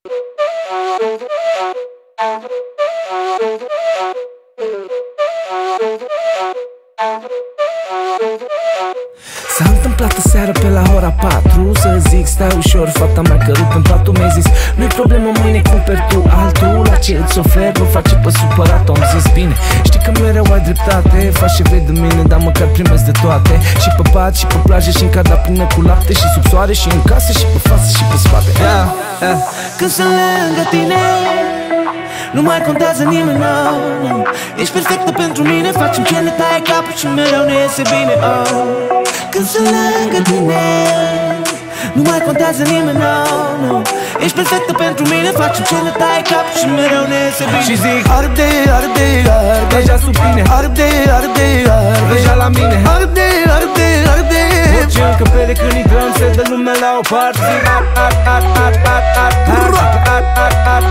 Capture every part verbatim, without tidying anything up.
S-a întâmplat seară pe la ora patru. Să zic stai ușor, fata mea că rup în patul. Mi-ai zis nu-i problemă, mâine cumperi tu altul. La ce îți ofer, nu face pe supărat. Am zis bine, știi că mereu ai dreptate. Faci ce vrei de mine, dar măcar primesc de toate. Și pe pat, și pe plajă, și în cadra plină cu lapte. Și sub soare, și în casă, și pe față, și pe spate. yeah, yeah. Când sunt lângă tine nu mai contează nimeni, no, no. Ești perfectă pentru mine, facem ce ne taie capul și mereu ne iese bine, oh. Când sunt lângă tine nu mai contează nimeni, no, no. Ești perfectă pentru mine, facem ce ne taie capul și mereu ne iese bine. Și zic arde, arde, arde, deja sub tine. Arde, arde, arde, deja la mine. Arde, arde, arde, orice încăpere când intrăm se dă lumea la o parte. Zic ar, ar, ar, ar, ar, ar, ar, ar,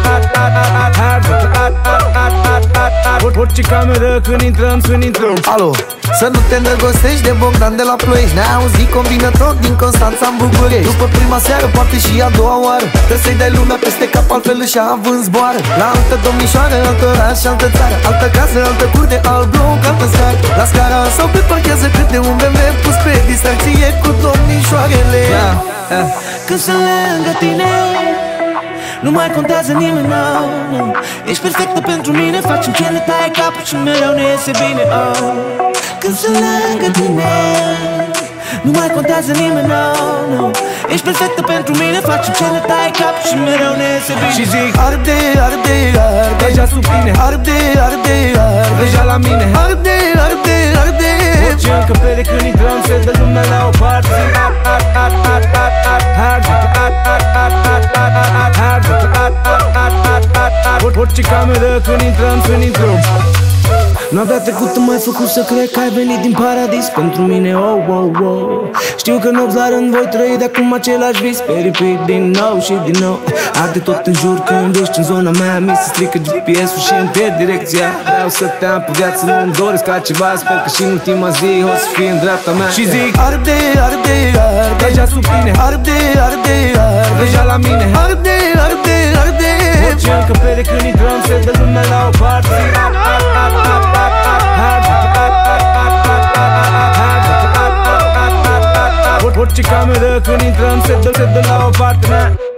orice cameră când intrăm, când intrăm. Alo, să nu te îndrăgostești de Bogdan de la Ploiești. Ne-ai auzit combinator din Constanța în București. După prima seară, poate și a doua oară, trebuie să-i dai lumea peste cap, altfel își având zboară. La altă domnișoară, altă oraș, altă țară, altă casă, altă curte, alt bloc, altă scară. La scara sau pe parchează câte un B M W pus pe distracție cu domnișoarele. yeah, yeah. Când sunt lângă tine nu mai contează nimeni, no, no. Ești perfectă pentru mine, facem ce ne taie capul și mereu ne iese bine, oh. Când sunt lângă tine nu mai contează nimeni, no, no. Ești perfectă pentru mine, facem ce ne taie capul și mereu ne iese bine. Și zic arde, arde, arde, deja sub tine. Arde, arde, arde, deja la mine. Arde, arde, arde, orice încăpere când intrăm se dă lumea la o parte. Zic ar, ar, ar, ar, ar, ar, arde, ar, ar, ar, ar, ar, ar, arde, ar, ar, ar, ar, ar, ar, orice cameră când intrăm, când intrăm. Noaptea trecută m-ai făcut să cred că ai venit din paradis pentru mine, oh, oh, oh. Știu că nopți la rând voi trăi de acum același vis, pe repeat din nou și din nou. Arde tot în jur când ești în zona mea, mi se strică G P S-ul și îmi pierd direcția. Vreau să te am pe viață, nu-mi doresc altceva, sper că și în ultima zi o să fie în dreapta mea. Și zic arde, arde, arde, deja sub tine. Arde, arde, arde, deja la mine. Arde, arde, arde, orice încăpere când intrăm se dă lumea la o parte. Ar, ar, ar, ar, ar, orice cameră când intrăm se dă, se dă la o parte.